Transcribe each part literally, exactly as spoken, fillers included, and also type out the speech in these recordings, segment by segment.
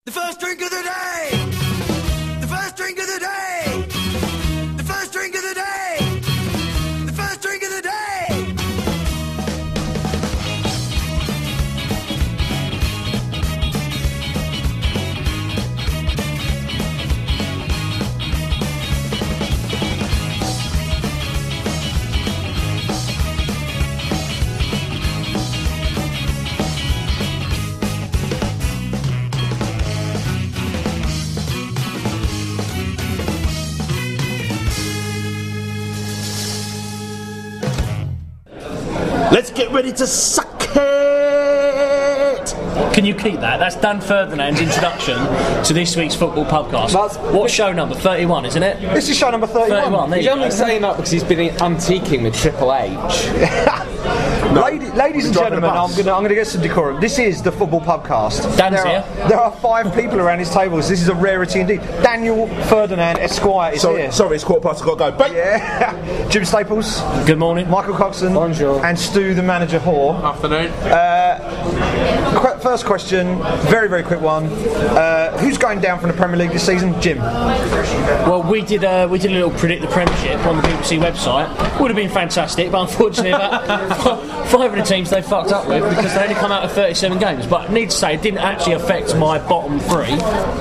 The first drink of the day! The first drink of the day! The first drink of the day! The first drink of the day! Let's get ready to suck it! Can you keep that? That's Dan Ferdinand's introduction to this week's football podcast. That's- What show number? thirty-one, isn't it? This is show number thirty-one. thirty-one, there He's you only go. saying that because he's been antiquing with Triple H. Lady, ladies and driving a gentlemen, I'm bus. going to I'm gonna get some decorum. This is the football podcast. Dan's there here. Are, there are five people around his tables. This is a rarity indeed. Daniel Ferdinand Esquire is Sorry, here. sorry, it's quarter past, I've got to go. Bye! Yeah. Jim Staples, Good morning. Michael Coxon, Bonjour. and Stu, the manager, Hoare. Afternoon. Qu- First question, very, very quick one. Uh, who's going down from the Premier League this season? Jim. Well, we did uh, we did a little predict the Premiership on the B B C website. Would have been fantastic, but unfortunately, about five of the teams they fucked up with because they only come out of thirty-seven games. But I need to say, it didn't actually affect my bottom three.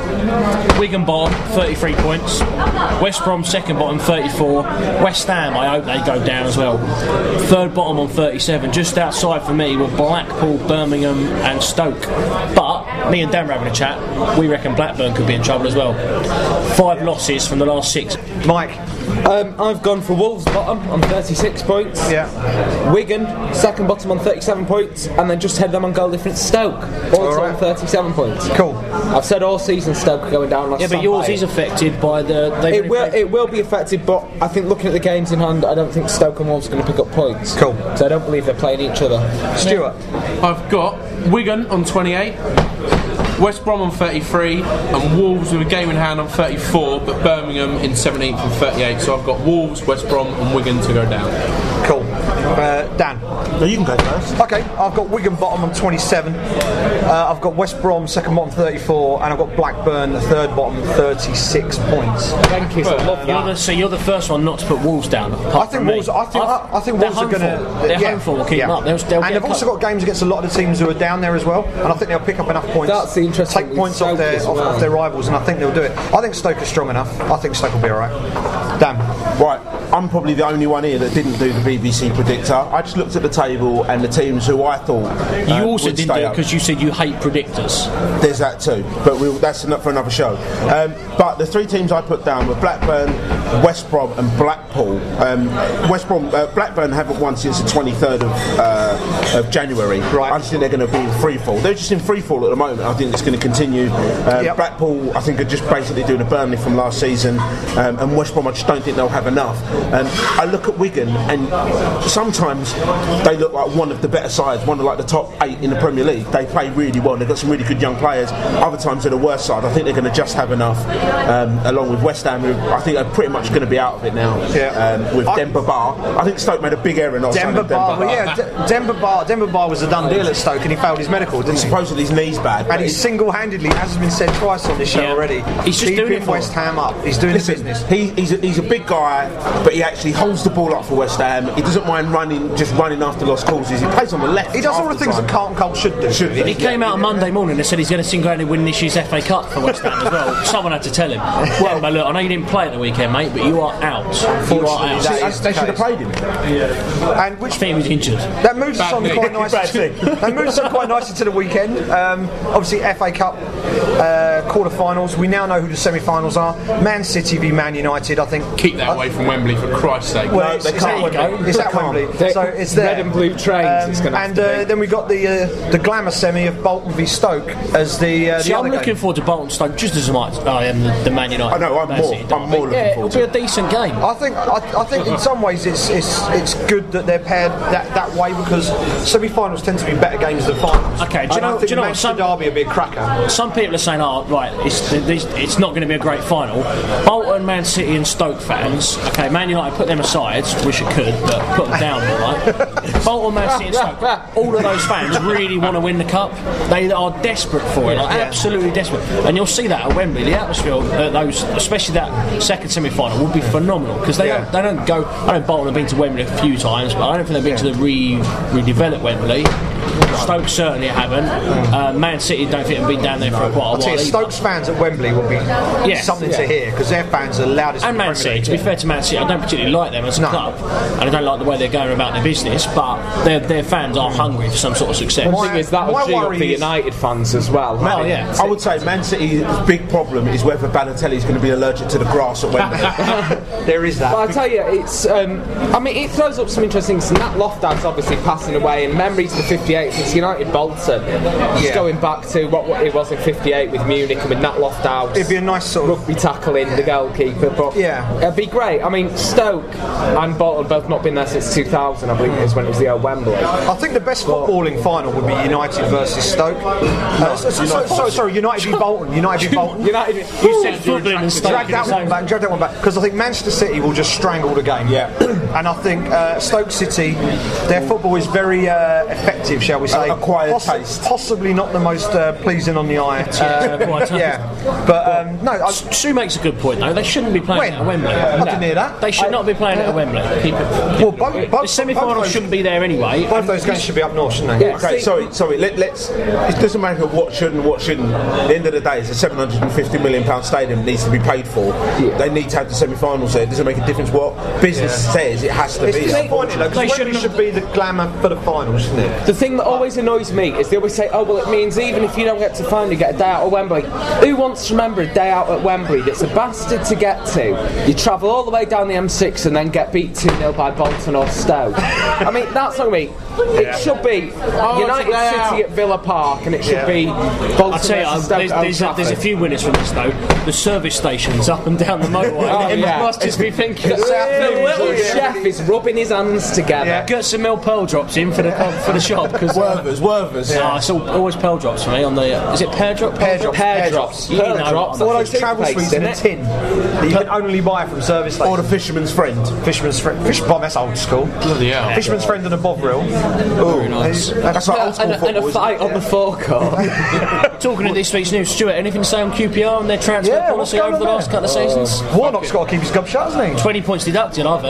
Wigan bottom, thirty-three points. West Brom second bottom, thirty-four. West Ham, I hope they go down as well. Third bottom on thirty-seven. Just outside for me were Blackpool, Birmingham, and Stoke. But me and Dan were having a chat. We reckon Blackburn could be in trouble as well. Five losses from the last six. Mike. Um, I've gone for Wolves bottom on thirty-six points. Yeah. Wigan second bottom on thirty-seven points, and then just had them on goal difference Stoke, also All right. on thirty-seven points. Cool. I've said all season Stoke are going down. Yeah, but yours is affected by the. It will, it will be affected, but I think looking at the games in hand, I don't think Stoke and Wolves are going to pick up points. Cool. So I don't believe they're playing each other. Stuart. I've got Wigan on twenty-eight, West Brom on thirty-three, and Wolves with a game in hand on thirty-four, but Birmingham in seventeenth and thirty-eight. So I've got Wolves, West Brom, and Wigan to go down. Cool. Uh, Dan. No, you can go first. Okay, I've got Wigan bottom on twenty-seven. Uh, I've got West Brom second bottom thirty-four, and I've got Blackburn the third bottom thirty-six points. Thank you. I love You're that. the, so you're the first one not to put Wolves down. I think Wolves. I think. I, I think Their Wolves are home going form- Their home form will keep them up. They'll, they'll and get they've also cut. got games against a lot of the teams who are down there as well, and I think they'll pick up enough points. That's the interesting Take with points off Stoke their as off, well. off their rivals, and I think they'll do it. I think Stoke is strong enough. I think Stoke will be all right. Dan. Right, I'm probably the only one here that didn't do the B B C predictor. I just looked at the table and the teams who I thought You uh, also would didn't stay do it up. because you said you hate predictors. There's that too, but we'll, that's not for another show. Um, but the three teams I put down were Blackburn, West Brom, and Blackpool. Um, West Brom, uh, Blackburn haven't won since the twenty-third of, uh, of January. Right. I just think they're going to be in free fall. They're just in free fall at the moment. I think it's going to continue. Um, Yep. Blackpool, I think, are just basically doing a Burnley from last season, um, and West Brom, I just don't think they'll have enough. Um, I look at Wigan, and sometimes they look like one of the better sides, one of like the top eight in the Premier League. They play really well. They've got some really good young players. Other times they're the worst side. I think they're going to just have enough. Um, along with West Ham, who I think are pretty much going to be out of it now. Yeah. Um, with I- Demba Ba, I think Stoke made a big error not signing Demba Demba Ba, Ba. well, yeah, D- Demba Ba, Demba Ba was a done deal at Stoke, and he failed his medical, didn't he? Supposedly his knee's bad. And he's single-handedly, as has been said twice on this show Yeah. already, He's just keeping doing it for West them. Ham up. He's doing Listen, the business. he, he's, a, he's a big guy, but he actually holds the ball up for West Ham. He doesn't mind running, just running after lost causes. He plays on the left. He does all half the things time. that Carlton Cole should do. Should do. He came out on Monday morning and said he's going to single-handedly win this year's F A Cup for West Ham as well. Someone had to tell him. Well, look, I know you didn't play at the weekend, mate, but you are out. You are out. that They- is they the should have case. played him. And which I think he was injured. that moves us on Bad quite thing. nicely. That moves us on quite nicely to the weekend. Um, obviously, F A Cup uh, quarter-finals. We now know who the semi-finals are. Man City v Man United. I think. Keep that away from Wembley, for Christ's sake. Well, No, it's, they it's can't. at Wembley. It's at They can't. Wembley. They- So it's there. red and blue trains, it's gonna have and to uh, be. then we got the uh, the glamour semi of Bolton v Stoke as the. Uh, See, the I'm other looking game. forward to Bolton Stoke just as much as I am the, the Man United. I know, I'm Man more- City I'm derby. more looking yeah, forward it'll to be a decent game. I think I, I think in some ways it's it's it's good that they're paired that, that way because semi-finals tend to be better games than finals. Okay, do you I know- don't think do you know what, Manchester some- Derby will be a cracker. Some people are saying, "Oh, right, it's it's, it's not going to be a great final." Bolton, Man City, and Stoke fans. Okay, Man United, put them aside. Wish it could, but put them down, all right? Bolton, Man City, and Stoke. All of those fans really want to win the cup. They are desperate for it, like, Yeah. absolutely desperate. And you'll see that at Wembley. The atmosphere at those, especially that second semi-final, will be phenomenal because they Yeah. don't they don't go. I know Bolton have been to Wembley a few times, but I don't think they've been to the re redeveloped Wembley. Stoke certainly haven't. Uh, Man City don't think they've been down there for quite a I'll while. tell you, either. Stokes fans at Wembley will be Yes. something to hear because their fans are the loudest. And in the Man Premier City, League. to be fair to Man City, I don't particularly like them as a No. club, and I don't like the way they're going about their business, but their, their fans are hungry for some sort of success. The thing is, that'll my G up worry the is- United fans as well. Oh, yeah. I would say Man City's big problem is whether Balotelli's going to be allergic to the grass at Wembley. There is that. But I tell you, it's. Um, I mean, it throws up some interesting things. Nat Lofthouse obviously passing away, and memories of the fifty-eight. It's United Bolton. Just Yeah. going back to what, what it was in fifty-eight with Munich and with Nat Lofthouse. It'd be a nice sort of. Rugby tackling the goalkeeper, but Yeah. it'd be great. I mean, Stoke and Bolton both not been there since two thousand. I believe it was when it was the old Wembley. I think the best footballing final would be United versus Stoke. Uh, so, so, so, so, sorry, United v Bolton. United v Bolton. United. You said footballing and Stoke. Drag that one back, drag that one back, because I think Manchester City will just strangle the game. Yeah. And I think uh, Stoke City, their football is very uh, effective, shall we say? Acquired taste. Possibly not the most uh, pleasing on the eye. Yeah, quite. yeah. But um, no, I, Sue makes a good point though. They shouldn't be playing When? at Wembley. I didn't hear that. They should not be playing at Wembley. Keep it. Well, both, both, The semi-final both those- shouldn't be there anyway. Both those games should be up north, shouldn't they? Yeah. Okay, See- sorry, sorry. Let, let's. It doesn't matter what should and what shouldn't. At the end of the day, it's a seven hundred fifty million pound stadium that needs to be paid for. They need to have the semi-finals there. It doesn't make a difference what business says. It has to It's be. disappointing though, They because shouldn't Wembley should be the glamour for the finals, shouldn't it? The thing that always annoys me is they always say, oh, well, it means even if you don't get to final, you get a day out at Wembley. Who wants to remember a day out at Wembley that's a bastard to get to? You travel all the way down the M six and then get beat two nil by Bolton or Stoke. I mean, that's not me. It should be United day City out. at Villa Park, and it should Yeah. be Bolton I tell you, versus uh, Stoke there's, at Old there's, a, there's a Trafford. few winners from this though. The service stations up and down the motorway. Oh, They yeah. must just be thinking, The "Little, little the chef is rubbing his hands together. Yeah. get some milk pearl drops in for the for the shop because Werthers, Werthers. Oh, it's all, always pearl drops for me on the. Uh, is it pear drop? Pear drops. Pear Pear drops. drops. Pearl You know, drops. All That's those a travel toothpaste, sweets in a isn't it? tin that you can only buy from service stations. Or the fisherman's friend. Fisherman's friend. Fish bomb, that's old school. Bloody hell. Fisherman's friend and a bovril. Ooh, nice. that's like old school And, a- and football. a fight on the forecourt. Talking of this week's news, Stuart, anything to say on Q P R and their transfer Yeah, what's policy going over the on last there? couple of seasons? Warnock's got to keep his gob shut, hasn't he? twenty points deducted, I've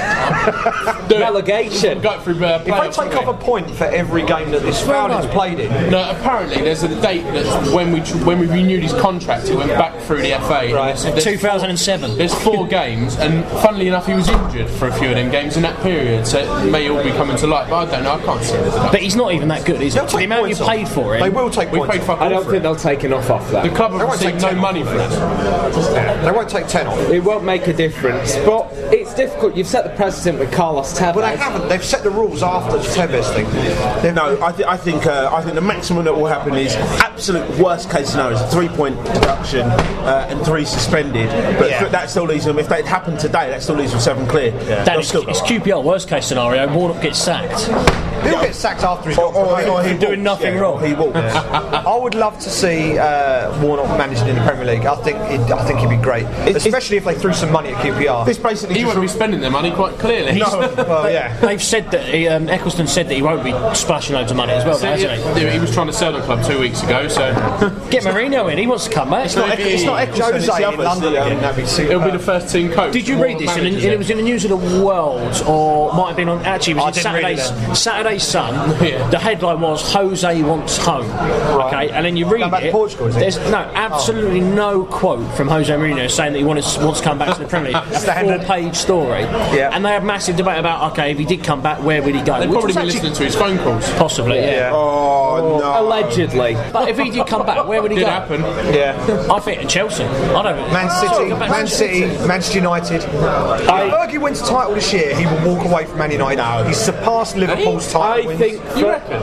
heard. Relegation. Go through uh, If they playoffs, take haven't off a point for every game that this Fowler's played in, we? No, apparently there's a date that when we tr- when we renewed his contract, he went back through the F A. and Right. there's- there's two thousand seven. There's four games, and funnily enough, he was injured for a few of them games in that period, so it may all be coming to light. But I don't know, I can't see it. But he's not even that good, is he? they'll For the take amount you points off. paid for They him. will take We points paid off. fuck I all don't for think it. they'll take enough off that. The club They have won't received take no ten. money for it. They won't take ten off. It won't make a difference, but it's difficult. You've set the precedent with Carlos Tevez. But they haven't. They've set the rules after the Tevez thing. They've- No, I, th- I think uh, I think the maximum that will happen is absolute worst case scenario is a three point deduction uh, and three suspended. But Yeah. that still leaves them. If that happened today, that still leaves them seven clear. Dan, They'll it's, still go it's up. Q P R, worst case scenario, Warnock gets sacked. He'll get sacked after he's Or, got or, promoted. or he doing walks, nothing yeah, wrong. or He walks. I would love to see uh, Warnock managing in the Premier League. I think he'd, I think he'd be great, especially if they threw some money at Q P R. This basically He just won't be spending their money quite clearly. No. Well, yeah. They've said that he, um, Eccleston said that he won't be splashing loads of money as well, So, though, hasn't yeah, he was trying to sell the club two weeks ago, so he? Get Mourinho in, he wants to come back. It's not, Eccleston, it's not Eccleston, it's Jose the in others. London the, um, again, that'd be super. he'll be the first team coach. Did you More read this? And managers it, in. it was in the News of the World, or might have been on. Actually, it I was in didn't read Saturday's it Saturday's Sun. Yeah. The headline was "Jose wants home." Okay, and then you read Going back to it. Portugal, is it? There's no absolutely no quote from Jose Mourinho saying that he wants wants to come back to the Premier League. A Standard. four-page story. Yeah. And they had massive debate about okay, if he did come back, where would he go? They've Which probably was been actually listening to his phone calls. possibly, yeah. Oh, no. Allegedly. But if he did come back, where would he Did go? happen. Yeah. I think at Chelsea. I don't. Man City, Go back to Man City, Manchester United. If Fergie wins the title this year, he will walk away from Man United. He's surpassed Liverpool's I title wins. think. You reckon? Yep.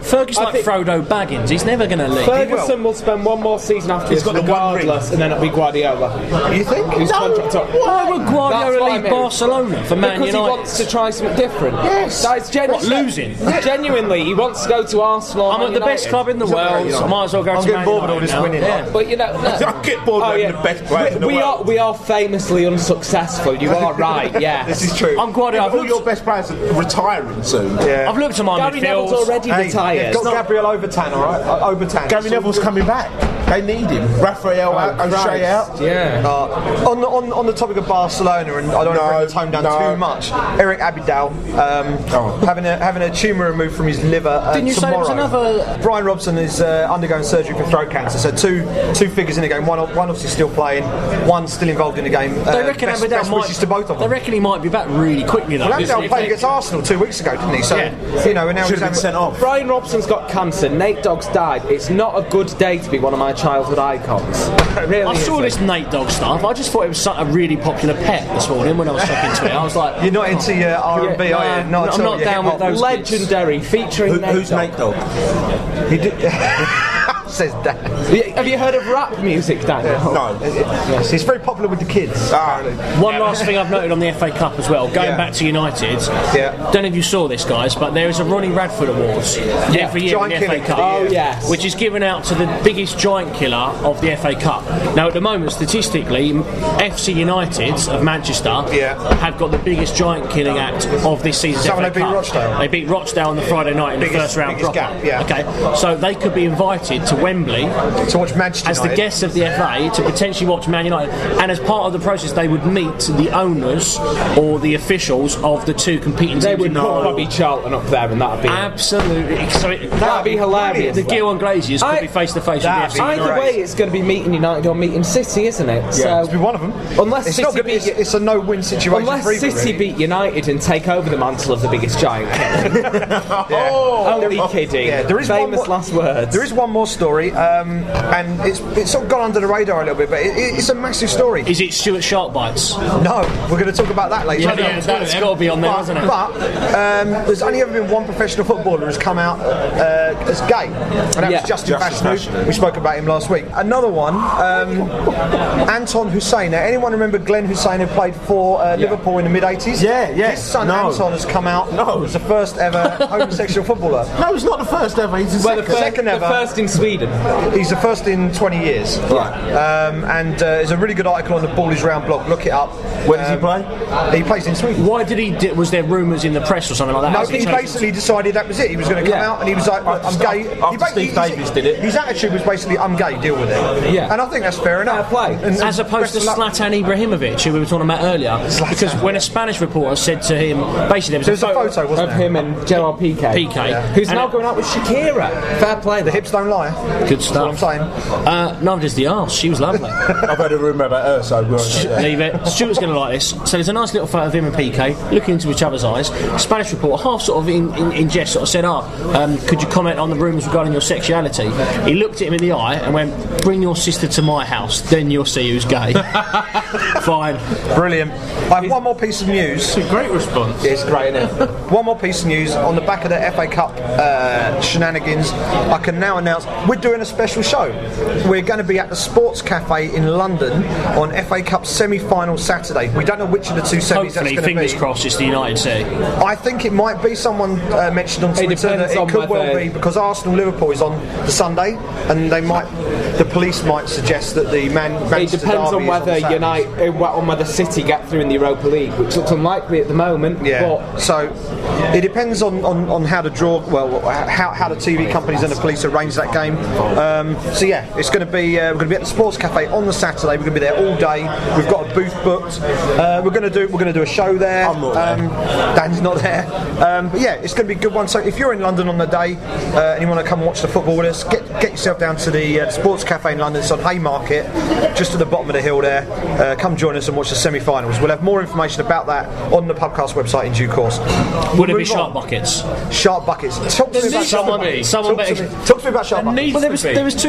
Fergie's like think- Frodo Baggins. He's never going to leave. Ferguson will spend one more season after He's this got the one ring. regardless, and then it'll be Guardiola. You think? Who's contract up. Why would That's Guardiola what I leave mean. Barcelona for Man Because United? he wants to try something different. Yes. That's genu- What, losing? Genuinely, he wants to go to Arsenal. I'm Man at the best United. club in the world. I might as well go I'm to getting Man bored with all United this now. winning. Yeah. But you know, no. I get bored Oh, of yeah. the best players in the we, we world. are we are famously unsuccessful. You are right. Yeah. This is true. I'm Guardiola. I've All looked, your best players are retiring soon. Yeah. I've looked at my Gary Neville's midfields. already Hey, retired. yeah, got Gabriel Overtan, all right? Uh, Overtan. Gary Neville's coming back. They need him. Raphael out, O'Shea Christ. out. Yeah. Uh, on, the, on, on the topic of Barcelona, and I don't No, want to bring the tone down no. too much, Eric Abidal um, Oh. having a having a tumour removed from his liver uh, Didn't you say there tomorrow. was another- Brian Robson is uh, undergoing surgery for throat cancer, so two two figures in the game. One one obviously still playing, one still involved in the game. They Uh, reckon best, Abidal best might. wishes to both of They them. reckon he might be back really quickly though. Well, Listen, Abidal if played they- against Arsenal two weeks ago, didn't he? So Yeah. you know, and now Should he's have been having, sent off. Brian Robson's got cancer. Nate Dogg's died. It's not a good day to be one of my childhood icons. It really I saw isn't. this Nate Dogg stuff. I just thought it was such a really popular pet this morning when I was talking to it. I was like, You're not into your R and B, Yeah, are you? nah, Not I'm at all. not You're down with hip-hop. those- Legendary, featuring Who, Nate who's Dogg. Nate Dogg? He did. Says that. Have you heard of rap music, Daniel? No. Yes, he's very popular with the kids. Ah, one last thing I've noted on the F A Cup as well, going Yeah. back to United. Yeah. Don't know if you saw this, guys, but there is a Ronnie Radford Awards every year Giant in the F A killing. Cup. Oh, yes. Which is given out to the biggest giant killer of the F A Cup. Now, at the moment, statistically, F C United of Manchester Yeah. have got the biggest giant killing act of this season's Is that F A when they beat Cup. Rochdale? They beat Rochdale on the Friday night in the Biggest- first round biggest drop. gap, yeah. Okay, so they could be invited to Wembley To watch Manchester as the United. guests of the F A to potentially watch Man United, and as part of the process, they would meet the owners or the officials of the two competing They teams. would in the put whole- Bobby Charlton up there, and that'd be Absolutely. So it, that'd be hilarious. the Gil Glaziers could I- be face to face with the that'd F C be United. Either way, it's going to be meeting United or meeting City, isn't it? Yeah, So to be one of them. Unless it's City not good. beat It's, you- it's a no-win situation. Unless for either, City really. beat United and take over the mantle of the biggest giant killer. Oh, Only kidding. Yeah, there is one Famous more- last words. There is one more story, um, and it's it's sort of gone under the radar a little bit, but it, it, it's a massive story. Is it Stuart Sharkbites? No, we're going to talk about that later. Yeah, yeah, that's got to be on there, But, hasn't it? but um, there's only ever been one professional footballer who's come out uh, as gay, and that Yeah. was Justin Justin Fashanu. Fashanu. We spoke about him last week. Another one, um, Anton Hussein. Now, anyone remember Glenn Hussein, who played for uh, Liverpool in the mid eighties? Yeah, yeah. His son No. Anton has come out No. as the first ever homosexual footballer. No, he's not the first ever. He's the well, the, second. fir- second the ever. first in Sweden. He's the first in twenty years. Right. Um, and uh, there's a really good article on the Ball Is Round blog. Look it up. Where does he Um, play? He plays in Sweden. Why did he? Di- was there rumours in the press or something like that? No, Has he changed? basically decided that was it. He was going to come Yeah. out and he was like, "Look, I'm After- gay." after He ba- Steve his- Davies did it. His attitude was basically, "I'm gay, deal with it." Yeah. And I think that's fair enough. Fair play. And- As and opposed to best of luck. Zlatan Ibrahimovic, who we were talking about earlier. Because when a Spanish reporter said to him, basically there was, There was a photo, wasn't Of there? him and Gerard Piqué. Piqué. Yeah. Who's And now it- going out with Shakira. Fair play. The hips don't lie. Good That's what I'm stuff. saying. Uh, neither does the arse. She was lovely. I've heard a rumour about her, so we'll Leave it. Stuart's going to like this. So there's a nice little photo of him and P K looking into each other's eyes. Spanish reporter, half sort of in, in, in jest, sort of said, "Ah, um, could you comment on the rumours regarding your sexuality?" He looked at him in the eye and went, "Bring your sister to my house, then you'll see who's gay." Fine. Brilliant. I have one more piece of news. Great response. It's great, isn't it? One more piece of news on the back of the F A Cup uh, shenanigans. I can now announce we're doing a special show. We're going to be at the Sports Cafe in London on F A Cup semi-final Saturday. We don't know which of the two semis that's Hopefully, going to fingers be. crossed, it's the United City. I think it might be. Someone uh, mentioned on Twitter that depends it on could well whether- be because Arsenal Liverpool is on the Sunday, and they might. The police might suggest that the Man It Manchester depends derby on is whether the Saturday. United, uh, on whether City get through in the Europa League, which looks unlikely at the moment. Yeah. But So it depends on, on, on how the draw, well, how, how the T V companies and the police arrange that game. Um, so yeah, it's going to be uh, we're going to be at the Sports Cafe on the Saturday. We're going to be there all day. We've got a booth booked. Uh, we're going to do we're going to do a show there. I'm not there. um, Dan's not there. Um, but yeah, it's going to be a good one. So if you're in London on the day uh, and you want to come and watch the football with us, get get yourself down to the uh, Sports Cafe in London. It's on Haymarket, just at the bottom of the hill there. Uh, come join us and watch the semi-finals. We'll have more information about that on the podcast website in due course. Would it be move sharp on. buckets? Sharp buckets. Talk to me about Someone sharp be. buckets. Someone Talk to be. me- Talk to me about sharp buckets. Well, there was, there was two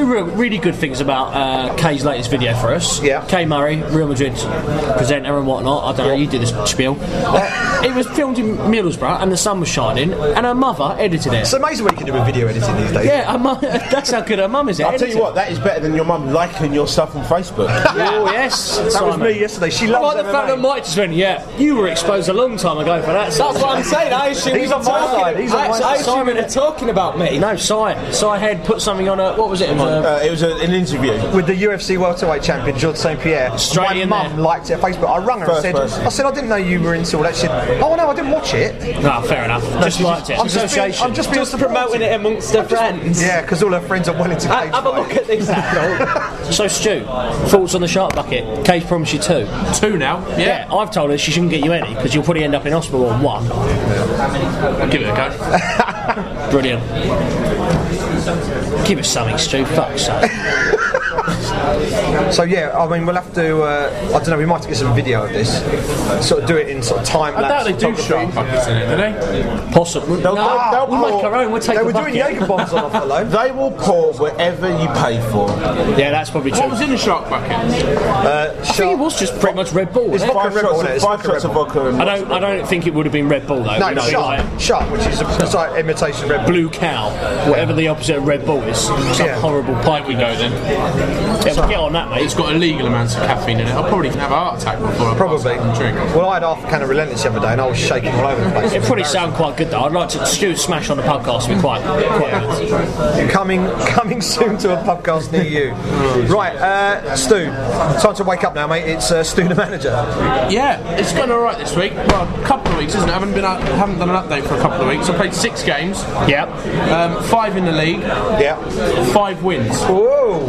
real, really good things about uh, Kay's latest video for us. Yeah. Kay Murray, Real Madrid presenter and whatnot. I don't know, you do this spiel. Uh, it was filmed in Middlesbrough and the sun was shining, and her mother edited it. It's amazing what you can do with video editing these days. Yeah, her mum, that's how good her mum is at I'll tell you editing. what, that is better than your mum liking your stuff on Facebook. Oh, yes. That was Simon. me yesterday. She I loves like the M M A. fact that Mike just went, yeah, you were exposed a long time ago for that. That's what I'm saying. I assume He's we on were my talking. side, he's on I, my I side. assume we were talking about me. No, Si. Si Head put something on a, what was it? It was a, Uh, it was a, an interview. With the U F C welterweight champion George Saint Pierre. Straight My in mum there. liked it on Facebook. I rung her First and said, person. I said, I didn't know you were into all that shit. Oh no, I didn't watch it. no, fair enough. Just liked it. I'm just being, I'm just being Just promoting it amongst her friends. Yeah, because all her friends are willing to Ha- cage Have a fight. look at this. Adult. So, Stu, thoughts on the shark bucket? Kay's promised you two. Two now. Yeah. Yeah, I've told her she shouldn't get you any because you'll probably end up in hospital on one. I'll give it a go. Brilliant. Give us something, Stu. Fuck's sake. So yeah, I mean, we'll have to. Uh, I don't know. We might have to get some video of this. Sort of do it in sort of time I doubt lapse. they do shark buckets in it, do they? Possible. No, they'll- they'll we'll make pour- our own. We'll take They the were doing bucket. Jaeger bombs on off the low. They will pour whatever you pay for. Yeah, that's probably true. What was in the shark bucket? I think it was just pretty much Red Bull. It's Wasn't it? vodka Five Red Bull, shots isn't it? of, It's five vodka shots of Red Bull. vodka and I don't. I don't think it would have been Red Bull though. No, It'd be shark, like shark, which is a, it's like imitation Red Bull. Blue Cow, whatever the opposite of Red Bull is. Some Yeah. horrible pipe We go then. Yeah, we'll get on that, mate. It's got illegal amounts of caffeine in it. I'll probably have a heart attack before I Probably. pass out and drink. Well, I had half a can of Relentless the other day, and I was shaking all over the place. It probably sound quite good though. I'd like to Stu smash on the podcast. Be quite, quite good. Coming, coming soon to a podcast near you. Right, uh, Stu, time to wake up now, mate. It's uh, Stu the manager. Yeah, it's going all right this week. Well, a couple of weeks, isn't it? I haven't been out, haven't done an update for a couple of weeks. I played six games, Yep. um, five in the league, Yeah. five wins. Whoa.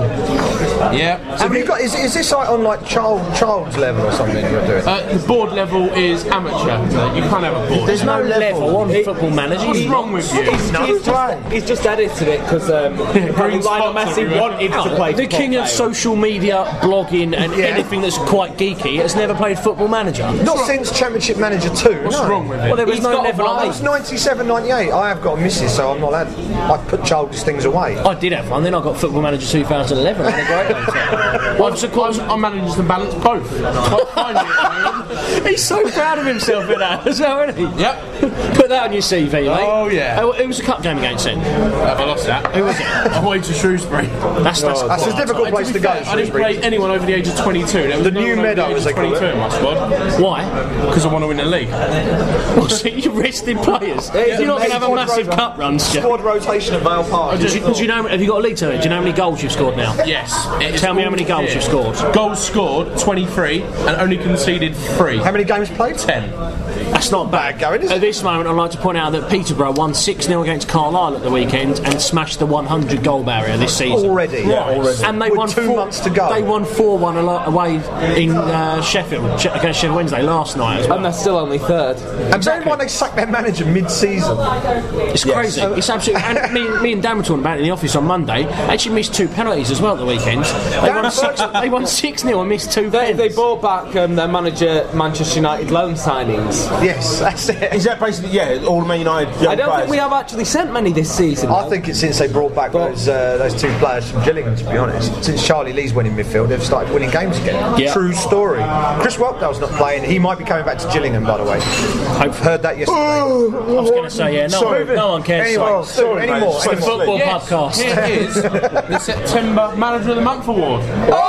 Yeah. Have you got? Is, is this like on like child child's level or something you're doing? Uh, the board level is amateur. So you can't have a board. There's no level on Football Manager. What's You- wrong with you? He's, he's, just, he's just edited it because um, Green Lionel spots Messi everywhere. wanted to play The football king of player. social media, blogging, and Yeah. anything that's quite geeky has never played Football Manager. Not since Championship Manager two. What's no. wrong with it? Well, there was He's no got a level on vibe. It's ninety-seven, ninety-eight. I have got a missus, so I'm not allowed. I put childish things away. I did have one, then I got Football Manager two thousand eleven. I had a great one. Well, I'm, I'm managing to balance both. Quite finely at the moment. He's so proud of himself in that as well, isn't he? Yep. Put that on your C V, mate. Oh, yeah. Oh, it was a cup game against him. Have I lost that? Who was it? I'm away to Shrewsbury. That's, that's, That's a difficult place to go. I didn't Shrewsbury. play anyone over the age of twenty-two. There was The no new one over Meadow, the age as of they call twenty-two it. in my squad Why? because I want to win the league. Well, so you're resting players. You're not going to have a massive cup run, Stu. Squad rotation at Vale Park. Do you, do you know, have you got a league to it? Do you know how many goals you've scored now? Yes. it is Tell me how all many goals here. you've scored. Goals scored twenty-three and only conceded three. How many games played? Ten. That's not bad. going, is it? At this moment, I'd like to point out that Peterborough won six nil against Carlisle at the weekend and smashed the one hundred goal barrier this season. Already. Yeah, already. And they With won two four, months to go. They won four one away in uh, Sheffield she- against Sheffield Wednesday last night as well. And they're still only third. And bear in mind they sacked their manager mid-season. It's crazy. It's absolutely. And me, me and Dan were talking about it in the office on Monday. Actually missed two penalties as well at the weekend. They won six. They won six nil and missed two. They, pens. they bought back um, their manager Manchester United loan signings. Yes, that's it. Is that basically, yeah, all Man United young I don't players? think we have actually sent many this season. I though. think it's since they brought back those uh, those two players from Gillingham, to be honest. Since Charlie Lee's winning midfield, they've started winning games again. Yeah. True story. Chris Whelpdale's not playing. He might be coming back to Gillingham, by the way. I've heard that yesterday. I was going to say yeah. No, Sorry. no one cares. Anyway, Oh, so, sorry, any mate. more? So Any more? Football Yes, podcast. here is the September Manager of the Month award.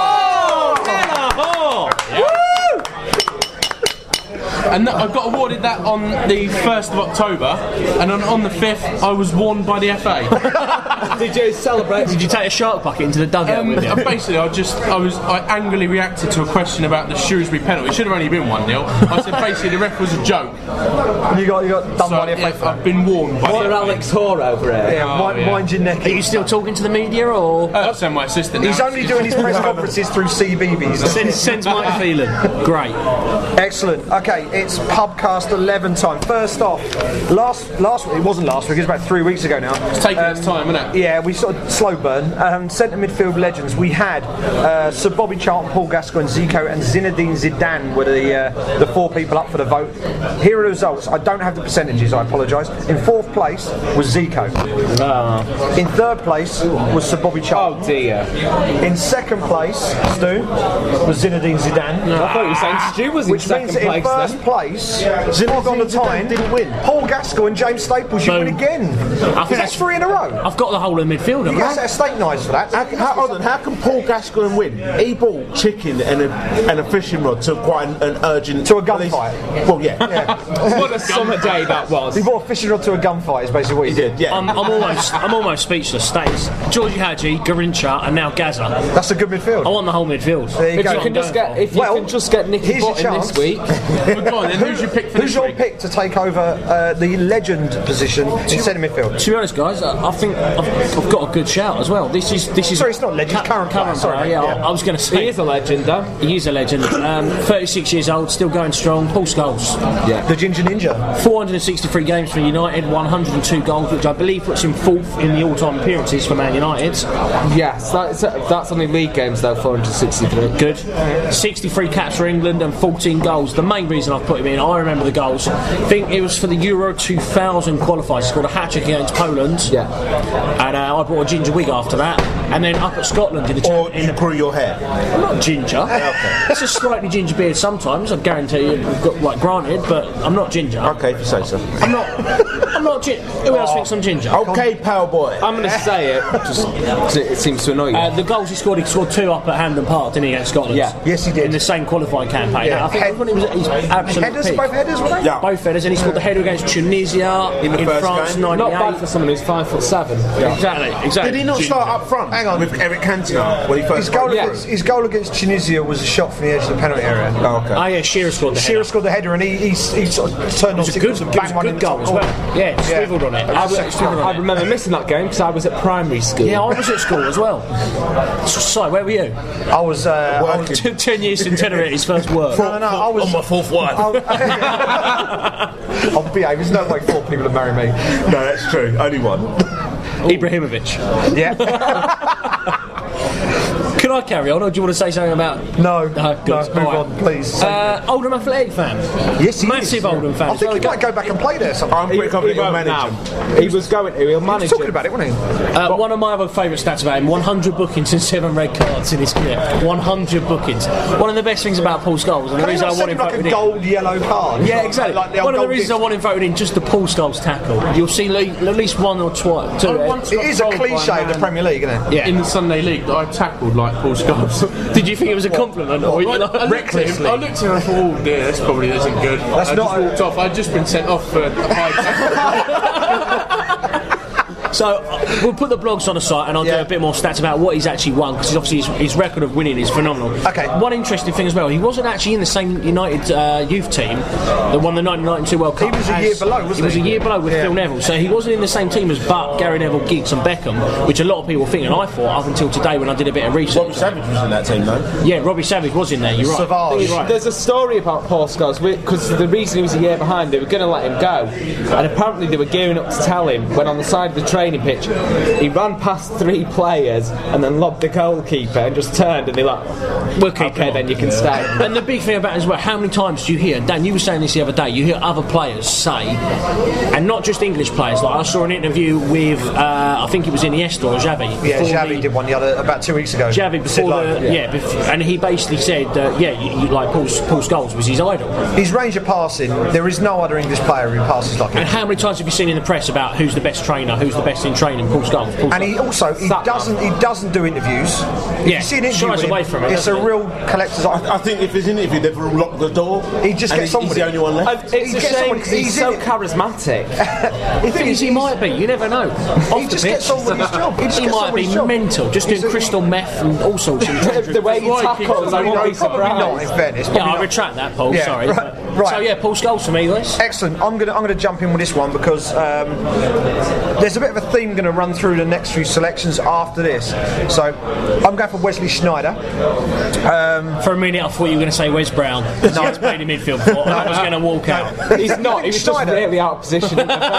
Oh, oh. And that, I got awarded that on the first of October, and on, on the fifth, I was warned by the F A. Did you celebrate? Did you take a shark bucket into the dugout Um, with you? basically, I just, I was, I angrily reacted to a question about the Shrewsbury penalty. It should have only been one nil. I said basically the ref was a joke. You got, you got done So by the F A. yeah, I've been warned by Sir the F A. Alex Hoare over here. Yeah, Oh, mind, yeah. mind your neck. Are you still talking to the media or? Uh, so my assistant. He's now. only doing his press conferences through C B B S. Send, send Mike Phelan. Great. Excellent. Okay, it's Pubcast eleven time. First off, last last week, it wasn't last week, it was about three weeks ago now. It's taking its time, isn't it? Yeah, we sort of slow burn. Um, centre midfield legends. We had uh, Sir Bobby Charlton, Paul Gascoigne, Zico, and Zinedine Zidane were the uh, the four people up for the vote. Here are the results. I don't have the percentages. I apologise. In fourth place was Zico. Oh. In third place was Sir Bobby Charlton. Oh dear. In second place, Stu, was Zinedine Zidane. No, I thought you were saying Stu was in Which second means that in place first then. place, Zinedine on the Zidane time, didn't win. Paul Gascoigne and James Staples, you Boom. win again. I think That's that's- three in a row. I've got the whole of the midfield, You haven't get I? a set of steak knives for that. How, how, hold on, how can Paul Gascoigne win? He bought chicken and a, and a fishing rod to quite an, an urgent... To a gunfight. Well, yeah. What a summer day that was. He bought a fishing rod to a gunfight, is basically what he, He did, yeah. I'm, I'm almost, I'm almost speechless. States Georgie Hadji, Garincha, and now Gaza. That's a good midfield. I want the whole midfield. There you If go. you can just get, if you Well, can just get Nicky here's your Bottom chance. this week. Well, go on then, who's your pick for Who's this your week? pick to take over uh, the legend position in centre midfield? To be honest, guys, I I think I've, I've got a good shout as well. This is this is. Sorry, it's not legend, current player, sorry, player, yeah, yeah. I, I was going to say He is a legend though. he is a legend. Um, thirty-six years old, still going strong. Paul Scholes, The Ginger Ninja. four hundred sixty-three games for United, one hundred two goals, which I believe puts him fourth in the all-time appearances for Man United. Yes, that's, that's only league games though, four hundred sixty-three. Good. sixty-three caps for England and fourteen goals. The main reason I've put him in, I remember the goals. I think it was for the Euro two thousand qualifiers. He scored a hat-trick against Poland. Yeah. And uh, I brought a ginger wig after that. And then up at Scotland in the Or in you the grew your hair. I'm not ginger. It's a slightly ginger beard sometimes. I guarantee you, we've got, like, granted, but I'm not ginger. Okay, if you say so. I'm not. I'm not ginger. Who else thinks I'm ginger? Okay, pal boy. I'm going to say it, just 'cause it, it seems to annoy you. Uh, the goals he scored, he scored two up at Hampden Park, didn't he, against Scotland? Yeah. Yes, he did. In the same qualifying campaign. Yeah. I think Head- when he was at his absolute Headers, peak. both headers, were they? Yeah. Both headers, and he scored the header against Tunisia In in, the first France, game. ninety-eight. Not bad for someone who's five foot seven. Exactly, exactly. Did he not Ginger. start up front Hang on. with Eric Cantona when he first His goal, played? against, his goal against Tunisia was a shot from the edge of the penalty area. Oh, okay. Oh yeah, Shearer scored the Shearer header. scored the header and he, he, he sort of turned on It was a good, and it was banged a one in good the goal top as corner. well. Yeah, it swiveled on it. I, It was- swiveled on I it. remember missing that game because I was at primary school. Yeah, I was at school as well. So, where were you? I was, uh, I was Working. T- Ten years in tenor at his first work. no, no, no, I was on my fourth one. I'll behave. There's no way four people would marry me. No, that's true. Only one. Ibrahimovic. Yeah. Can I carry on, or do you want to say something about? No. No, good. No, move All right. on, please. Uh, Oldham Athletic fan. Yes, he Massive is. Oldham fan. I think he might go back and play there sometime. I'm pretty confident he'll won't manage now. him. He was going to, he'll He was manage talking it. about it, wasn't he? Uh, one of my other favourite stats about him: one hundred bookings and seven red cards in his career. one hundred bookings. One of the best things about Paul Scholes, and the Can he reason I not want send him him like a voted in. gold, yellow card? Yeah, exactly. Like the old One of the gold reasons I disc. want him voted in, just the Paul Scholes tackle. You'll see le- at least one or twice. Two. I once It got is a told by cliche of the man Premier League, isn't it? Yeah. in the Sunday League that I tackled like Paul Scholes. Did you think it was a compliment? Or were you I, like, I looked at him, I looked at him and I thought, oh dear, this probably isn't good. That's I not just a- walked off. I'd just been sent off for a high tackle. So uh, we'll put the blogs on the site, and I'll Yeah. do a bit more stats about what he's actually won, because obviously his, his record of winning is phenomenal. Okay. One interesting thing as well, he wasn't actually in the same United uh, youth team that won the nineteen ninety-two World Cup. He was a as- year below, wasn't he? was he? a year below with Yeah. Phil Neville, so he wasn't in the same team as Butt, Gary Neville, Giggs, and Beckham, which a lot of people think, and I thought up until today when I did a bit of research. Robbie Savage was in that team, though. Yeah, Robbie Savage was in there. You're right. Savage. You're right. There's a story about Paul Scholes because the reason he was a year behind, they were going to let him go, and apparently they were gearing up to tell him when on the side of the training pitch he ran past three players and then lobbed the goalkeeper and just turned and they're like, We'll keep okay, him then on. you can stay. And the big thing about it as well, how many times do you hear, Dan, you were saying this the other day, you hear other players say, and not just English players, like I saw an interview with, uh, I think it was Iniesta or Xavi. Yeah, before Xavi the- did one the other about two weeks ago. Xavi Sid before Lowe. the, yeah, bef- and he basically said, uh, yeah, you, you, like Paul, Paul Scholes was his idol. His range of passing, there is no other English player who passes like him. And how many times have you seen in the press about who's the best trainer, who's the best in training? Paul Scholes. Paul And Scholes. he also he That doesn't he doesn't do interviews. If Yeah, you see an interview shies with him, away from it, it's a doesn't he? real collector's I, item. I think if there's an interview, they've all locked the door. He just and gets he's, on he's with the it. only one left. It's He a gets shame on because because he's he's so in it. charismatic. The thing He is, he might be, you never know. Off he the just pitch, gets on with his job. He, just he gets on might with be his job. mental, just He's doing a- crystal meth and all sorts of The way he tackles, I won't be Probably not, in surprised. fairness. Yeah, Probably I not. retract that, Paul. Yeah, Sorry. right. but- Right. So yeah, Paul Scholes for me, Liz. Excellent. I'm gonna I'm gonna jump in with this one because um, there's a bit of a theme going to run through the next few selections after this. So I'm going for Wesley Sneijder. Um, For a minute, I thought you were going to say Wes Brown. No, he's played in midfield before. and I was going to walk out. He's not. He was just Sneijder. really out of position.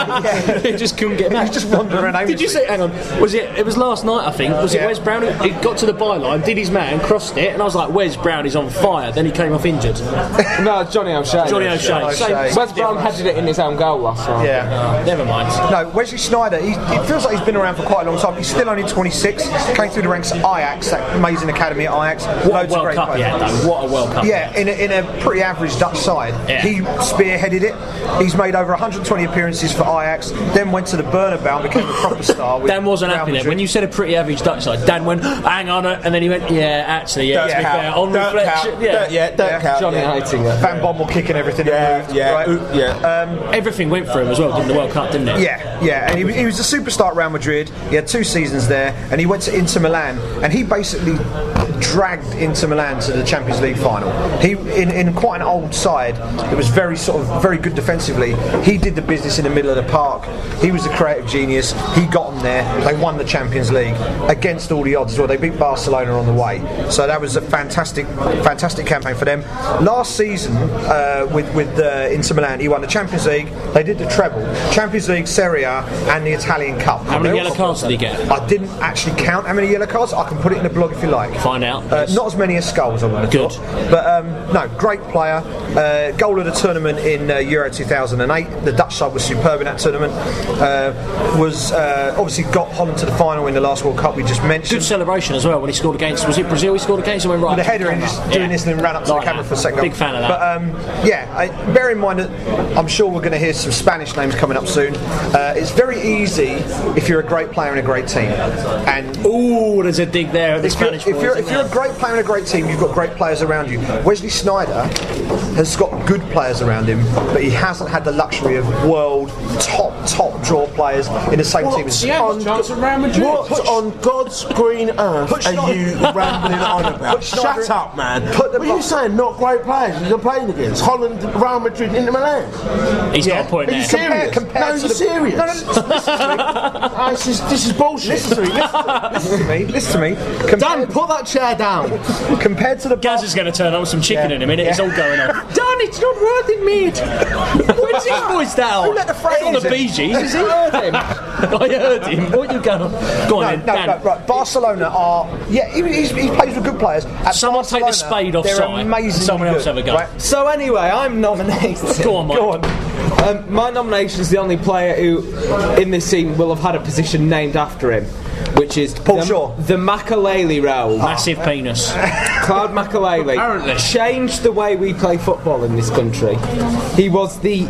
He just couldn't get back. He's just wandering around. Did you say? Hang on. Was it? It was last night, I think. Was Yeah. it Wes Brown? Who- He got to the byline, did his man, crossed it, and I was like, Wes Brown is on fire. Then he came off injured. No, Johnny O'Shea. Johnny O'Shea. O'Shea. Same- Wes Brown headed it in his own goal last night. Yeah. Never mind. No, Wesley Sneijder, he, it feels like he's been around for quite a long time. He's still only twenty-six, came through the ranks at Ajax, that amazing academy at Ajax. What Loads a of World great Cup he players. had, though. What a World Cup. Yeah, in a, in a pretty average Dutch side. Yeah. He spearheaded it. He's made over one hundred twenty appearances for Ajax, then went to the Bernabeu and became a proper star. With Dan wasn't Real happy there. Madrid. When you said a pretty average Dutch side, Dan went, hang on, and then he went, yeah, actually, yeah, to be fair, on Dirk reflection, Kuyt. yeah. Dirk- yeah, Dirk Yeah. Kuyt, Johnny yeah. Heitinga. Van Bommel kicking everything. Yeah, that moved, yeah, right? ooh, yeah. Everything went for him as well, didn't the World Cup, didn't it? Yeah, yeah, and he, he was a superstar at Real Madrid. He had two seasons there, and he went to Inter Milan, and he basically dragged Inter Milan to the Champions League final. He, in, in quite an old side, that was very sort of very good defensively. He did the business in the middle of the park. He was a creative genius. He got them there. They won the Champions League against all the odds as well. They beat Barcelona on the way, so that was a fantastic, fantastic campaign for them. Last season uh, with with uh, Inter Milan, he won the Champions League. They did the treble: Champions League, Serie A, and the Italian Cup. How many yellow cards did he get? I didn't actually count how many yellow cards. I can put it in the blog if you like. Find out. Uh, not as many as Skulls, I would have Good. thought. But um, no, great player. Uh, goal of the tournament in uh, Euro two thousand eight. The Dutch side was superb in that tournament. Uh, was uh, obviously got Holland to the final in the last World Cup we just mentioned. Good celebration as well when he scored against, was it Brazil he scored against and went right With the up to header and camera? just doing Yeah. this and then ran up to Like the camera that. for a second. Big fan of that. But um, yeah, I, bear in mind that I'm sure we're going to hear some Spanish names coming up soon. Uh, it's very easy if you're a great player in a great team. And Ooh, there's a dig there at the if you're, Spanish if boys, you're, isn't if you're a there? great player in a great team, you've got great players around you. Wesley Sneijder has got good players around him, but he hasn't had the luxury of world top top draw players in the same team as Yeah, on, chance at Real Madrid. What on God's green earth Put are Schneider- you rambling on about? Put Schneider- Shut up, man. Put the what are you bu- saying? Not great players you're playing against? Holland, Real Madrid, Inter Milan. He's got a point Are you there. serious? Compare- compared no, to you're the- serious. No, no, listen, listen to me. Ah, this is this is bullshit. Listen to me. Listen, listen to me. Listen to me. Dan, Compared, put that chair down. compared to the Gaz is going to turn on some chicken Yeah. in a minute. It's Yeah. all going on. Dan, it's not worth it, mate. Where's his voice down? Who let the phrase It's not the in? Bee Gees, is he? I heard him. I heard him. What you going on? Go on, No, then, no, Dan. no, right. Barcelona are, yeah, he, he's, he plays with good players. At Someone take the Barcelona, spade off they're side. amazingly Someone else good, have a go. right? So anyway, I'm nominated. Go on, Mike. Go on. Um, my nomination is the only player who, in this team, will have had a position named after him, which is Paul the, Shaw. the Makalele role. Massive penis. Cloud Makalele Apparently. changed the way we play football in this country. He was the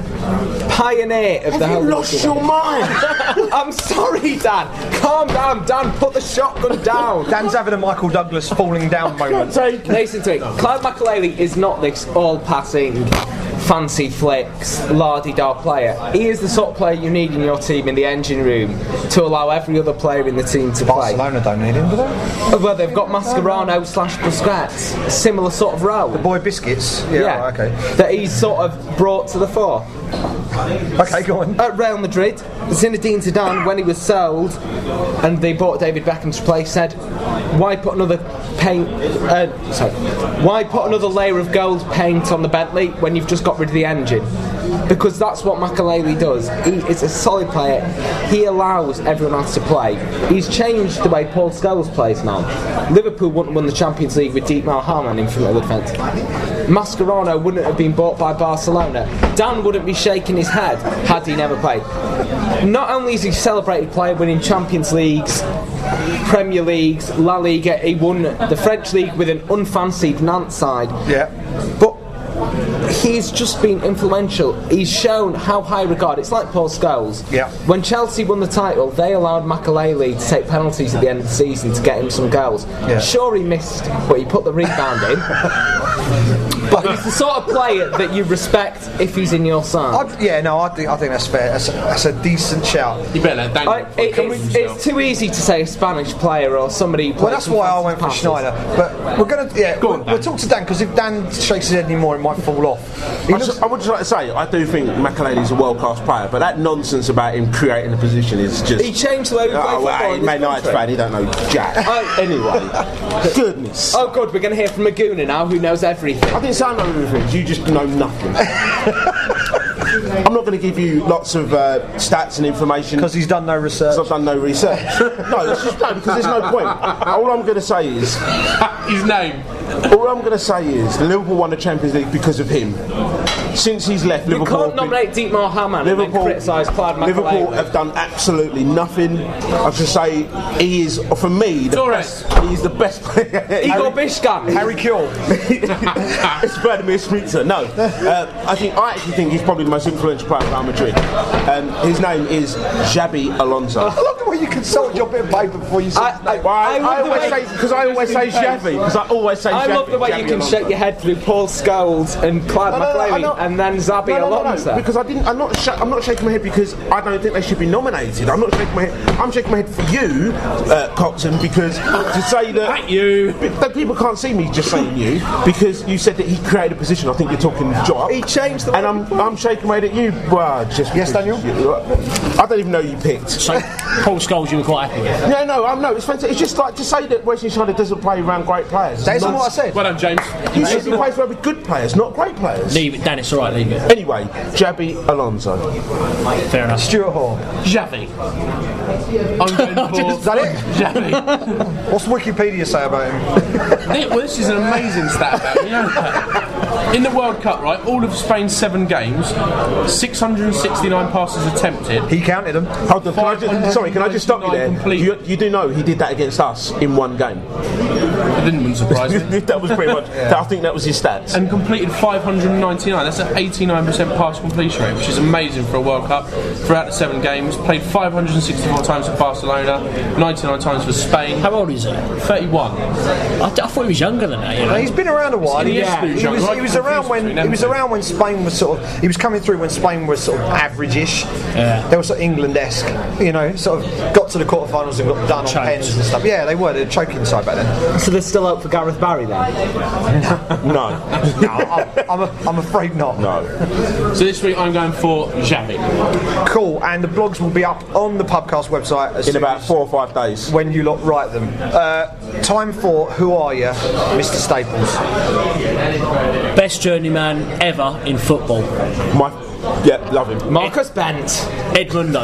pioneer of the Have whole. you lost your mind? I'm sorry, Dan. Calm down, Dan. Put the shotgun down. Dan's having a Michael Douglas falling down moment. Listen to it. Cloud Makalele is not this all-passing, fancy flicks, la-di-da player. He is the sort of player you need in your team in the engine room to allow every other player in the team to play. Barcelona don't need him, do they? Well, they've got Mascherano slash Busquets, a similar sort of role. Boy Biscuits. Yeah, Yeah, right, okay. that he's sort of brought to the fore. Okay, go on. At Real Madrid, Zinedine Zidane, when he was sold and they bought David Beckham to play, said, "Why put another paint? Uh, sorry, why put another layer of gold paint on the Bentley when you've just got rid of the engine?" Because that's what Makalele does. He is a solid player. He allows everyone else to play. He's changed the way Paul Scholes plays now. Liverpool wouldn't win the Champions League with Dietmar Hamann in front of the defence. Mascherano wouldn't have been bought by Barcelona. Dan wouldn't be shaking his head had he never played. Not only is he a celebrated player winning Champions Leagues, Premier Leagues, La Liga, he won the French League with an unfancied Nantes side. Yeah. But he's just been influential. He's shown how high regard. It's like Paul Scholes. Yeah. When Chelsea won the title, they allowed Makalele to take penalties at the end of the season to get him some goals. Yeah. Sure, he missed, but he put the rebound in. But he's the sort of player that you respect if he's in your side. I'd, yeah, no, I think I think that's fair. That's a, that's a decent shout. You better let Dan I, it, come it's, with himself. it's too easy to say a Spanish player or somebody who Well, plays that's some why I fancy went for passes. Schneider. But we're gonna, yeah, Go we'll, on, we'll Dan. talk to Dan because if Dan shakes his head anymore, it might fall off. I, just, I would just like to say, I do think McAlane's a world-class player, but that nonsense about him creating a position is just... He changed the way we play Oh, football well, in this Man United country. fan, he don't know jack. Oh. Anyway, goodness. Oh, good, we're going to hear from Maguna now, who knows everything. I didn't say I know everything, you just know nothing. I'm not going to give you lots of uh, stats and information Because he's done no research. because I've done no research. No, it's just no, because there's no point. All I'm going to say is, His name. all I'm going to say is, Liverpool won the Champions League because of him. Since he's left, You Liverpool. can't nominate Dietmar Hamann and then Liverpool, criticise Clyde Liverpool McAlane. have done absolutely nothing. I should say he is, for me, the Torres. best. He's the best player. Igor Bishkan. Harry Kewell. It's Vladimir Spritzer. No, uh, I think I actually think he's probably the most influential player at Real Madrid. Um, his name is Xabi Alonso. I love the way you consult your bit of paper before you say I- his name. Well, I, I love I the always way- say because I always say Xavi because I always say I Xavi. love the way Xabi you can Alonso. shake your head through Paul Scholes and Clyde No, no, no, I McAlane don't- and then Xabi No, no, no, Alonso. no, because I didn't. I'm not. Sh- I'm not shaking my head because I don't think they should be nominated. I'm not shaking my head. I'm shaking my head for you, uh, Coxon, because to say that At you. that people can't see me just saying you because you said that he created a position. I think you're talking job. He changed the and I'm I'm shaking my head at you. Well, just Yes, Daniel? you- I don't even know you picked. So, Paul Scholes, you were quite happy with. Yeah, no, I'm no. It's fantastic. It's just like to say that Wesley Sneijder doesn't play around great players. That isn't what I said. Well done, James. You said he plays with good players, not great players. Leave it, Dan, it's alright, leave it. Anyway, Xabi Alonso. Fair enough. Stuart Hall. Xavi. I'm going for Is that it? Xavi. What's Wikipedia say about him? Thi- Well, this is an amazing stat about him. You know that? In the World Cup, right, all of Spain's seven games, six hundred sixty-nine passes attempted. He counted them. Hold on, can I just, sorry, can I just stop you there? Complete. You, you do know he did that against us in one game. It didn't surprise me. That was pretty much. I think that was his stats. And completed five hundred ninety-nine. That's an eighty-nine percent pass completion rate, which is amazing for a World Cup. Throughout the seven games, played five hundred sixty-four times for Barcelona, ninety-nine times for Spain. How old is he? thirty-one. I, I thought he was younger than that, you know. He's been around a while. He, Yeah, he, he was, was he was young. around when Confused he was between around when Spain was sort of. He was coming through when Spain was sort of average-ish. Yeah. They were sort of England-esque. You know, sort of got to the quarterfinals and got done on Choked. pens and stuff. Yeah, they were. They were choking side back then. So there's still hope for Gareth Barry then? No, No, I'm, I'm, a, I'm afraid not. no. So this week I'm going for Xavi. Cool. And the blogs will be up on the Pubcast website as In soon about as- four or five days. when you lot write them. Uh, time for Who Are You, Mister Staples. Best journeyman ever in football. My, yeah, love him. Marcus Bent. Edmundo.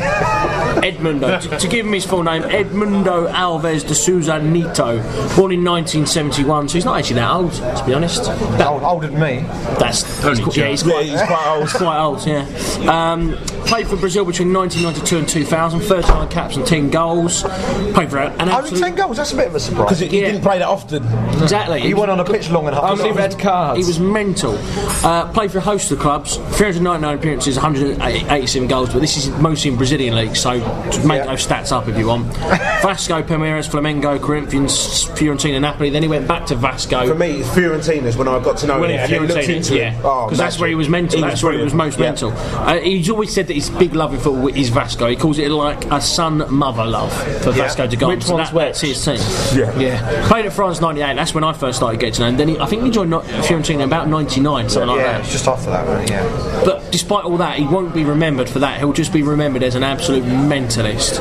Edmundo. To, to give him his full name, Edmundo Alves de Souza Nito. Born in nineteen seventy-one, so he's not actually that old, to be honest. That, Old, older than me. that's Only he's, yeah, he's Yeah, quite, he's quite old. he's quite old, yeah. Um, played for Brazil between nineteen ninety-two and two thousand, thirty-nine caps and ten goals. Played for an Only absolute... ten goals. That's a bit of a surprise. Because he Yeah. didn't play that often. Exactly. He went on a pitch long and hard. Only red cards. He was mental. Uh, played for a host of clubs, three hundred ninety-nine appearances, one hundred eighty-seven goals, but this is mostly in Brazilian leagues, so to make Yeah. those stats up if you want. Vasco, Palmeiras, Flamengo, Corinthians, Fiorentina, Napoli, then he went back to Vasco. For me, Fiorentina's when I got to know When him. he and then looked Fiorentina, into yeah, him. because Oh, that's where he was mental. He That's where he was brilliant. most Yeah. mental. Uh, he's always said that his big love in football is Vasco. He calls it like a son-mother love for Vasco da Gama. Which So one's that, that's his team. Yeah. yeah. Played at France ninety-eight. That's when I first started getting to know him. Then he, I think he joined not- Fiorentina about ninety-nine, something like Yeah, that. it's just after that, right? Yeah. But despite all that, he won't be remembered for that. He'll just be remembered as an absolute mentalist.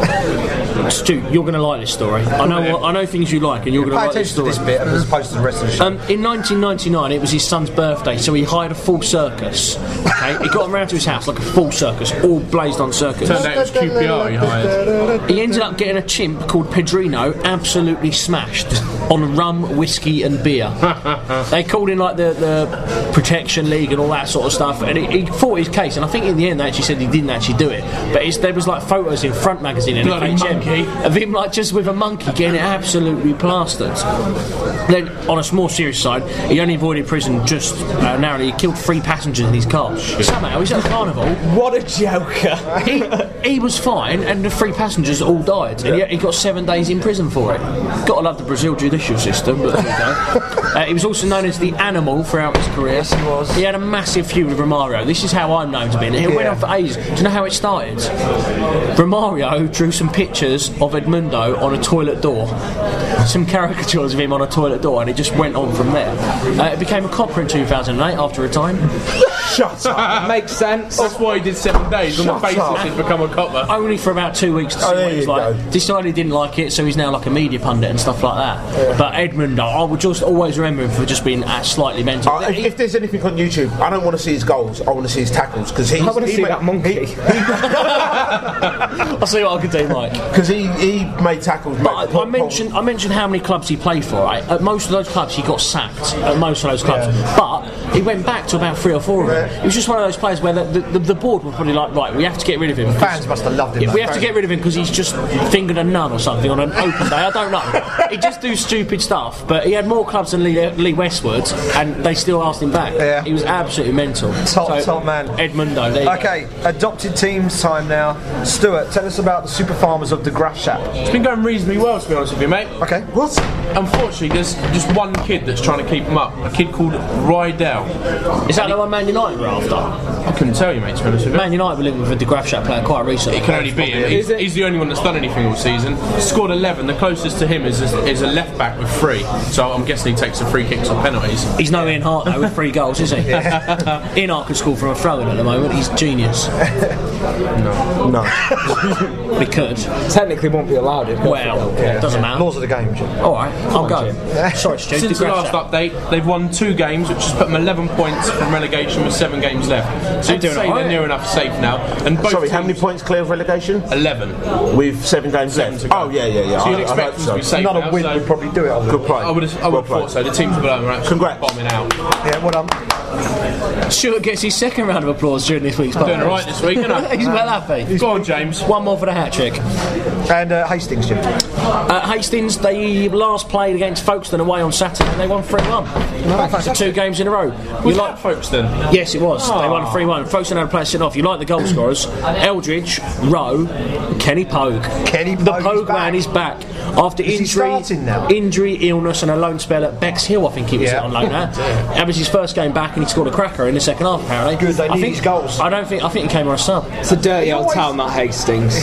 Stu, you're going to like this story. I know. What, I know things you like, and you're going to Pay like this attention to story. this bit as opposed to the rest of the show. Um, in nineteen ninety-nine, it was his son's birthday, so he hired a full circus. Okay, he got him round to his house like a full circus, all blazed on circus. Turned out it was Q P R he hired. He ended up getting a chimp called Pedrino absolutely smashed on rum, whiskey, and beer. They called in like the, the Protection League and all that sort of stuff, and he, he fought his case. And I think in the end they actually said he didn't actually do it, but it's, there was like photos in Front Magazine and Bloody F H M monkey. of him like just with a monkey getting it absolutely plastered. Then on a small serious side, he only avoided prison just uh, narrowly. He killed three passengers in his car. Somehow he's at a carnival. What a joker. He, he was fine, and the three passengers all died, and yet he got seven days in prison for it. Gotta love the Brazil judicial system, but there we go. Uh, he was also known as the Animal throughout his career. Yes, he was. He had a massive feud with Romario. This is how I'm known to be. And he went Yeah. on for ages. Do you know how it started? Romario drew some pictures of Edmundo on a toilet door. Some caricatures of him on a toilet door, and it just went on from there. Uh, it became a copper in two thousand eight after a time. Shut up. Makes sense. That's why he did seven days on the Shut basis up. he'd become a copper. Only for about two weeks to see Oh, what there he was you like. go. Decided he didn't like it, so he's now like a media pundit and stuff like that. Yeah. But Edmundo, I would just always remember him for just being uh, slightly mental. Uh, if, if there's anything on YouTube, I don't want to see his goals. I want to see his tackles because he. I want to he see made, that monkey. I'll see what I can do, Mike. Because he, he made tackles. But I, I mentioned I mentioned how many clubs he played for. Right? At most of those clubs, he got sacked. At most of those clubs, Yeah. but he went back to about three or four of them. Yeah. He was just one of those players where the, the, the board were probably like, right, we have to get rid of him. Fans must have loved him. Yeah, though. we have to get rid of him because he's just fingered a nun or something on an open day. I don't know. He just do stupid stuff. But he had more clubs than Lee, Lee Westwood, and they still asked him back. Yeah. He was absolutely mental. Top, top man. Edmundo. There you go. Okay, adopted teams time now. Stuart, tell us about the Super Farmers of the Grafschap. It's been going reasonably well, to be honest with you, mate. Okay. What? Unfortunately, there's just one kid that's trying to keep him up. A kid called Rydell. Is that the one Man United were after? I couldn't tell you, mate, to be honest with you. Man United were linked with the Grafschap player quite recently. It can only be him. He's, he's the only one that's done anything all season. Scored eleven. The closest to him is a, is a left back with three. So I'm guessing he takes the free kicks or penalties. He's no Ian Hart though with three goals, is he? Ian Hart can score from a throw-in at the moment. He's genius. No. We could. Technically won't be allowed. It Well, doesn't matter. Laws of the game, Jim. All right, I'll go. Sorry, Stu. Since the Grafschap. last update, they've won two games, which has put them eleven points from relegation with seven games left. So They're you'd doing say all right. they're near enough safe now. And both Sorry, how many teams- points clear of relegation? eleven. With seven games Seven left. to go. Oh yeah, yeah, yeah. So I, you'd I expect hope them to be so. safe Not now. a win so would probably do it. I would. Good play. I would have, I Well would have thought so. The teams below are actually Congrats. bombing out. Yeah, well done. Stuart gets his second round of applause during this week's Doing podcast. all right this week, isn't I? He's well happy. Go on, James. One more for the hat trick. And uh, Hastings, Jim. Uh, Hastings, they last played against Folkestone away on Saturday and they won three one. So two games in a row. You Was like? that Folkestone? Yes, it was. They won three one. Folkestone had a player sitting off. You like the goal scorers? Eldridge, Rowe, Kenny Pogue. Kenny The Pogue is Pogue back. man is back after Is he injury, starting now? injury, illness, and a loan spell at Bexhill. I think he was Yeah. on loan at. That was his first game back, and he scored a cracker in the second half. Apparently, Good, they I need think, his goals. I don't think. I think he came on a sub. It's a dirty old town, that Hastings.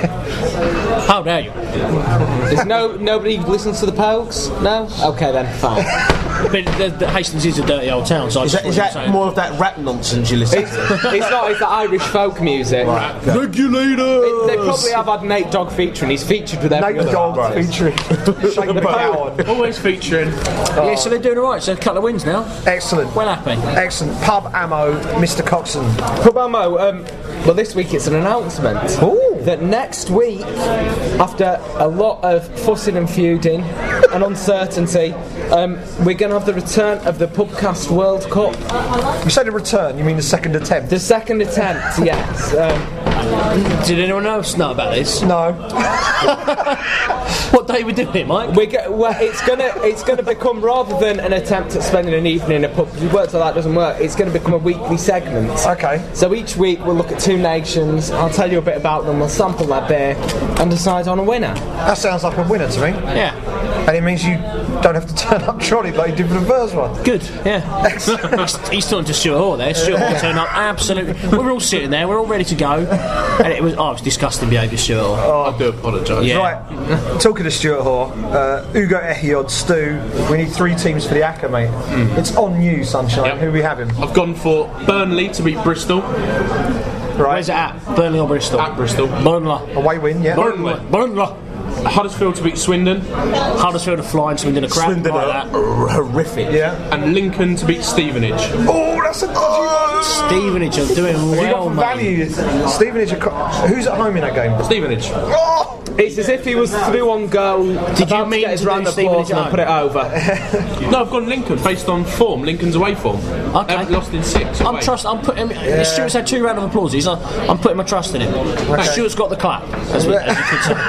How dare you? There's no nobody listens to the Pogues? No? Okay then, fine. But the, the Hastings is a dirty old town, so I Is just that, is wanted to that say- more of that rap nonsense you listen It's, to? it's not, it's the Irish folk music. Regulators! They probably have had Nate Dogg featuring. He's featured with every Nate other Dogg artist. featuring Shane McGowan. Always featuring. Yeah, so they're doing all right. So a couple of wins now. Excellent. Well happy. Excellent. Pub ammo, Mister Coxon. Pubamo, um, well, this week it's an announcement Ooh. that next week, after a lot of fussing and feuding and uncertainty, um, we're going to have the return of the Pubcast World Cup. You say the return, you mean the second attempt? The second attempt, yes. Um, Did anyone else know about this? No. What day we doing it, Mike? we get, well, it's gonna it's gonna become, rather than an attempt at spending an evening in a pub, because it works like that doesn't work. It's going to become a weekly segment. Okay. So each week we'll look at two nations. I'll tell you a bit about them. We'll sample their beer and decide on a winner. That sounds like a winner to me. Yeah. And it means you don't have to turn up trolley like you did for the first one. Good, yeah. he's, he's talking to Stuart Hall there. Stuart Hall turned up absolutely. We were all sitting there, we are all ready to go. And it was, oh, it was disgusting behaviour, Stuart Hall. I do apologise. Yeah. Right, talking to Stuart Hoare, uh, Ugo Ehiod, Stu, we need three teams for the A C C A, mate. It's on you, Sunshine. Yep. Who we having? I've gone for Burnley to beat Bristol. Right. Where's it at? Burnley or Bristol? At Bristol. Burnley. Away win, yeah. Burnley. Burnley. Huddersfield to beat Swindon. Huddersfield are flying, Swindon are crap. Swindon like are that. horrific. Yeah. And Lincoln to beat Stevenage. Oh, that's a dodgy one. Stevenage are doing Have you got well, for mate. value? Stevenage, are co- who's at home in that game? Stevenage. Oh! It's as if he was through on goal, Did you about mean to get his to do round of Stevenage applause and at then put it over. No, I've gone Lincoln based on form. Lincoln's away form. Okay. They haven't lost in six. I'm away. trust. I'm putting. Stuart's had two round of applauses. I'm, I'm putting my trust in him. Stuart's got the clap, as, we, as you could say.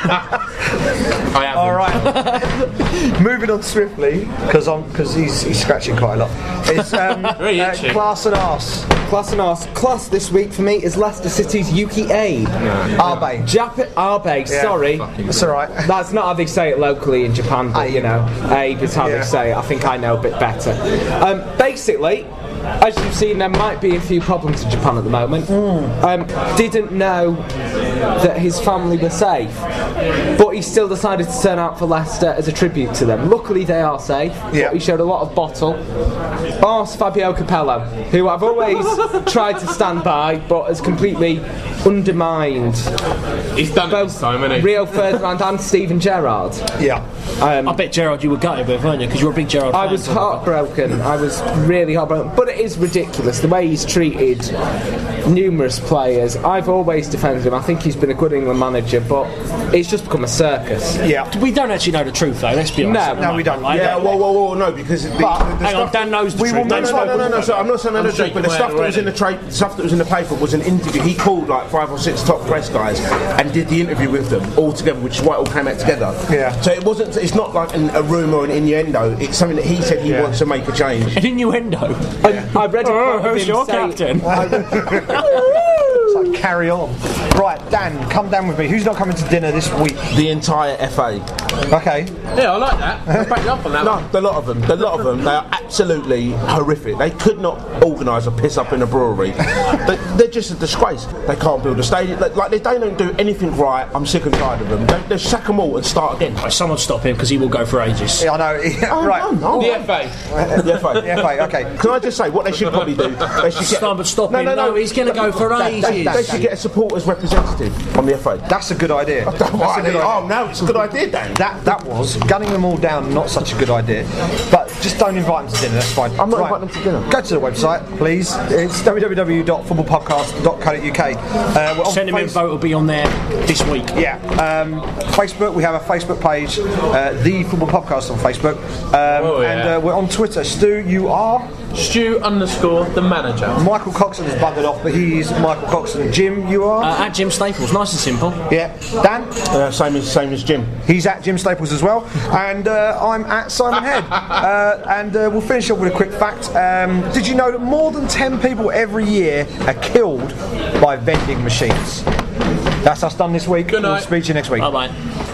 I have. All right. Moving on swiftly, because I'm because he's he's scratching quite a lot. It's um, Very uh, itchy. class and arse. Class and arse. Class this week for me is Leicester City's Yuki Abe. Arbe. Jap Arbegs. Yeah. Sorry. That's all right. That's not how they say it locally in Japan, but you know, Abe is how Yeah. they say it. I think I know a bit better. Um, basically, as you've seen, there might be a few problems in Japan at the moment. Um, didn't know that his family were safe, but he still decided to turn out for Leicester as a tribute to them. Luckily, they are safe. Yeah. But he showed a lot of bottle. Arse Fabio Capello, who I've always tried to stand by, but has completely undermined He's done it both this time, hasn't he? Rio Ferdinand and Steven Gerrard. Yeah. Um, I bet Gerard you were gutted with, weren't you? Because you're a big Gerard I fan. was heartbroken. I was really heartbroken. But it is ridiculous the way he's treated numerous players. I've always defended him. I think he's been a good England manager, but it's just become a circus. Yeah. We don't actually know the truth, though. Let's be honest. No, no, we don't. Right? Yeah, whoa, whoa, whoa, no, because the, But- the, the Hang on, stuff Dan knows the we truth. will No, Don't no, know- no, no, no, so I'm not saying I'm the truth, but the shaking stuff my that was in head the tra- stuff that was in the paper was an interview. He called like five or six top press guys and did the interview with them all together, which is why it all came out together. Yeah. So it wasn't. It's not like an, a rumour or an innuendo. It's something that he said he Yeah. wants to make a change. An innuendo. I, I read a Oh, quote of who's him your saying- captain? So carry on. Right, Dan, come down with me. Who's not coming to dinner this week? The entire F A. Okay. Yeah, I like that. I'll back you up on that No, one. the lot of them. The lot of them. They are absolutely horrific. They could not organise a piss up in a brewery. they, they're just a disgrace. They can't build a stadium. Like like, they don't do anything right. I'm sick and tired of them. They, they sack them all and start again. Right, someone stop him because he will go for ages. Yeah, I know. Oh, right. no, no. The F A. The F A. The F A, okay. Can I just say what they should probably do? They should get. Stop, stop him. No, he's going to go for They, ages. they should get a supporters representative on the F A. That's a good idea. That's a good idea. Oh, no, it's a good idea, Dan. That that was gunning them all down. Not such a good idea. But just don't invite them to dinner. That's fine. I'm not inviting them to dinner. Go to the website, please. It's w w w dot football podcast dot co dot u k. Uh, we're on Sentiment Face- vote will be on there this week. Yeah, um, Facebook. We have a Facebook page, uh, the Football Podcast on Facebook, um, Oh, yeah. and uh, we're on Twitter. Stu, you are Stu underscore the manager. Michael Coxon has buggered off, but he's Michael Coxon. Jim, you are Uh, at Jim Staples, nice and simple. yeah. Dan, Uh, same as same as Jim. he's at Jim Staples as well, and uh, I'm at Simon Head. Uh, and uh, we'll finish off with a quick fact. Um, did you know that more than ten people every year are killed by vending machines? That's us done this week. Good night. We'll speak to you next week. Bye bye.